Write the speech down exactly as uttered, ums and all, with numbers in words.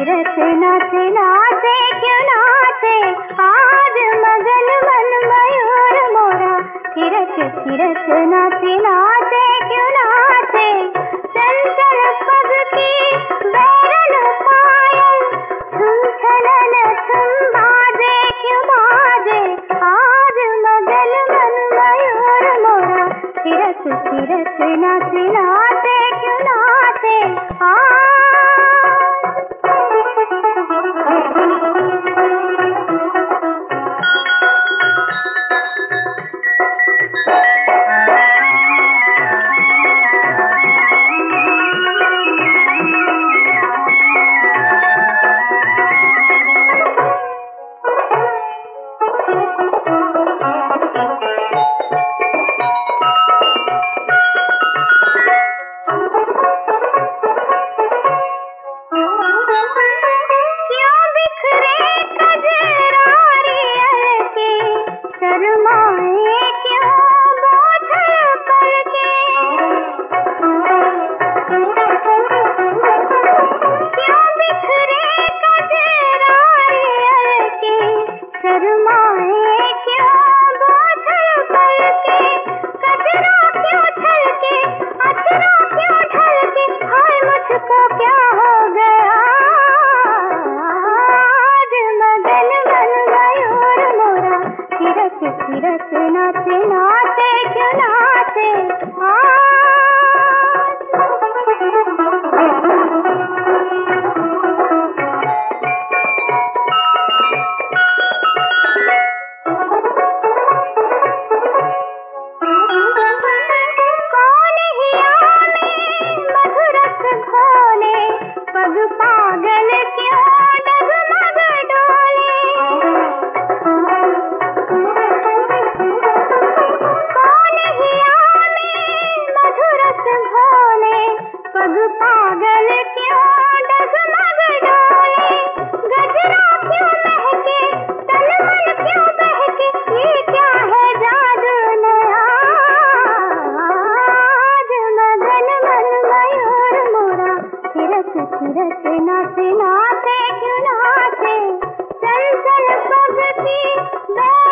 थिरक नाचे नाचे क्यों नाचे आज मगन मन मयूर मोरा। थिरक थिरक नाचे नाचे क्यों नाचे चंचल पग की बैरन पायल झुम छलन झुम बाजे क्यों बाजे आज मगन मन मयूर मोरा। थिरक थिरक नाचे नाचे क्यों नाचे थिरक नाचे नाचे क्यों नाचे कौन हिया में मधुरस घोले पग पागल क्यों डगमग डोले। पग पागल क्यों डगमग डोले गजरा क्यों महके तन मन क्यों बहके ये क्या है जादू नया आज मगन मन मयूर मोरा। थिरक थिरक नाचे नाचे क्यों नाचे चंचल पग की